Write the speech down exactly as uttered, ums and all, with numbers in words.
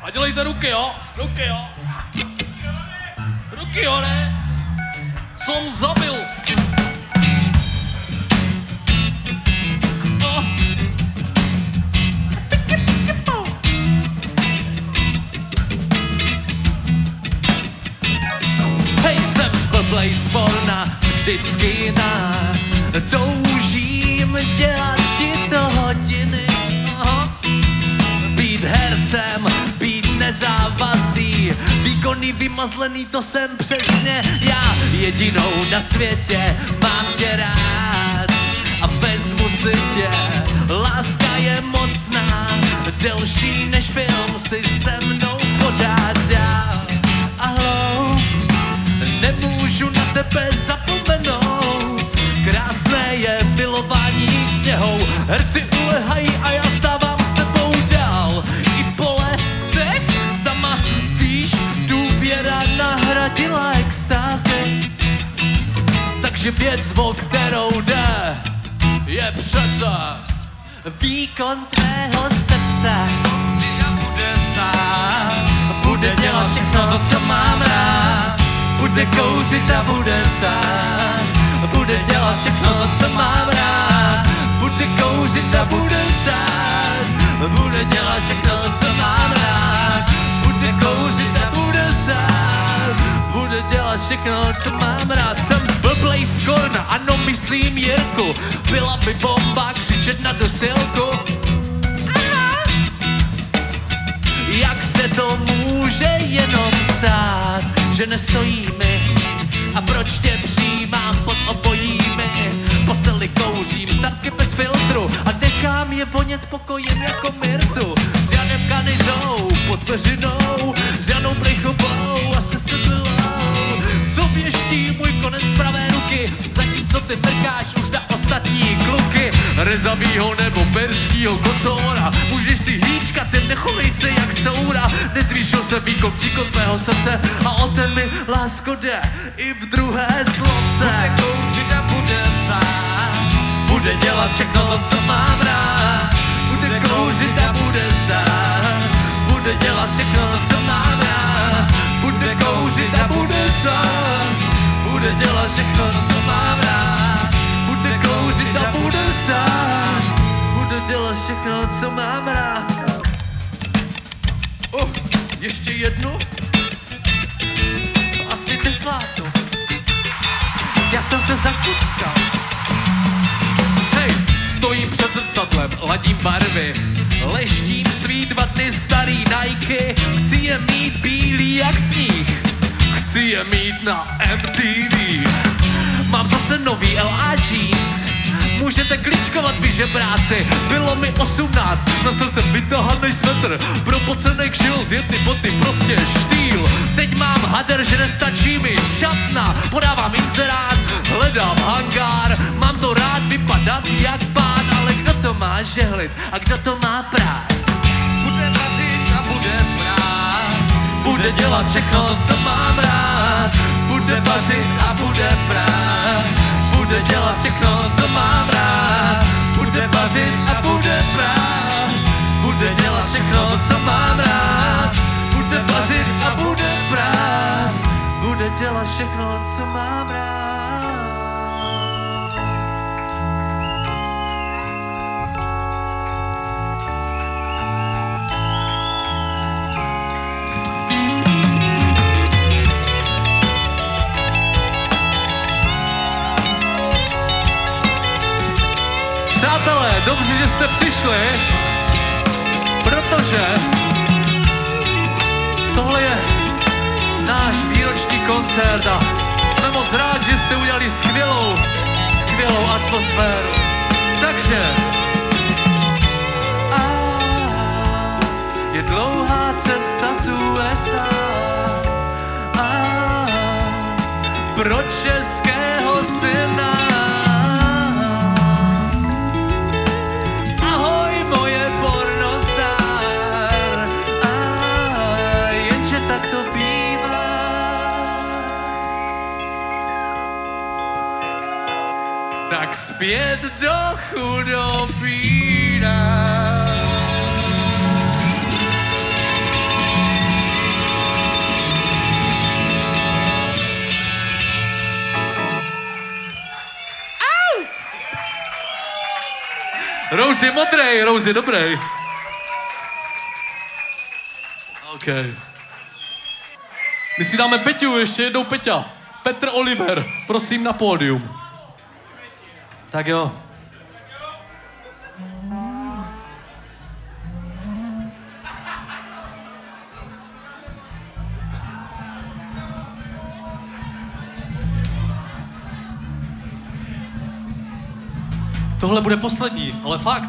A dělejte ruky, jo? Ruky, jo? Ruky, jo, ne? Som zabil. Oh. Hej, jsem zblblej z porna, vždycky na toužím dělat ti to hodiny. Aha. Být hercem, být nezávazný, výkonný, vymazlený, to jsem přesně já. Jedinou na světě mám tě rád a vezmu si tě. Láska je mocná, delší než film si se mnou pořád dál. Ahoj, nemůžu na tebe zapomenout, krásné je milování sněhou. Herci ulehají a já stávám s tebou dál. I po letech sama víš, důvěra nahradila extázi. Takže věc, o kterou jde, je přece výkon tvého srdce. Říká bude sám, bude dělat všechno to, co mám rád. Bude kouřit a bude sám, bude dělat všechno to, co mám rád. Bude kouřit a bude sám, bude dělat všechno to, co mám rád. Bude kouřit a bude sám, bude dělat všechno, co mám rád. Jsem zblblej z Korna, ano, myslím Jirku. Byla by bomba křičet na dosilku. Jak se to může jenom stát, že nestojí mi? A proč tě přijímám pod obojími? Posteli kouřím, statky bez filtru a nechám je vonět pokojem jako myrtu. S Janem Kanizou pod peřinou, s Janou Prejchovou a se Sebilou. Co věští můj konec pravé ruky, zatímco ty mrkáš už na ostatní kluky. Rezavýho nebo perskýho kocora, můžeš si hýčkat, ty nechovej se jak coura. Nezvýšil se výkon příkon tvého srdce a o ten mi, lásko, jde i v druhé sloce. Bude kouřit a bude sám, bude dělat všechno to, co mám rád. Bude kouřit a bude sám, bude dělat všechno to, co mám rád. Bude kouřit a bude sám, bude dělat všechno to, co mám rád. Bude kouřit a bude sám, bude dělat všechno, co mám rád. Oh, ještě jednu? Asi nezvládnu. Já jsem se zakuckal. Hej, stojím před zrcadlem, ladím barvy, leštím svý dva dny starý Nike. Chci je mít bílý jak sníh, chci je mít na M T V. Mám zase nový L A jeans, můžete kličkovat vy žebráci. Bylo mi osmnáct, nosil jsem vytahanej svetr, propocenej kšilt, jedny boty, prostě štýl. Teď mám hader, že nestačí mi šatna, podávám inzerát, hledám hangár. Mám to rád vypadat jak pán, ale kdo to má žehlit a kdo to má prát? Bude vařit a bude prát, bude dělat všechno, co mám rád. Bude vařit a bude prát, bude dělat všechno, co mám rád. Bude vařit a bude prát, bude dělat všechno, co mám rád. Bude vařit a bude prát, bude dělat všechno, co mám rád. Přátelé, dobře, že jste přišli, protože tohle je náš výroční koncert a jsme moc rádi, že jste udělali skvělou, skvělou atmosféru. Takže a je dlouhá cesta z U S A a pro českého syna. Tak zpět do chudobí nás. Rose je modrej, Rose je dobrý. OK. My si dáme Peťu, ještě jednou Peťa. Petr Oliver, prosím na pódium. Tak jo. Tohle bude poslední, ale fakt.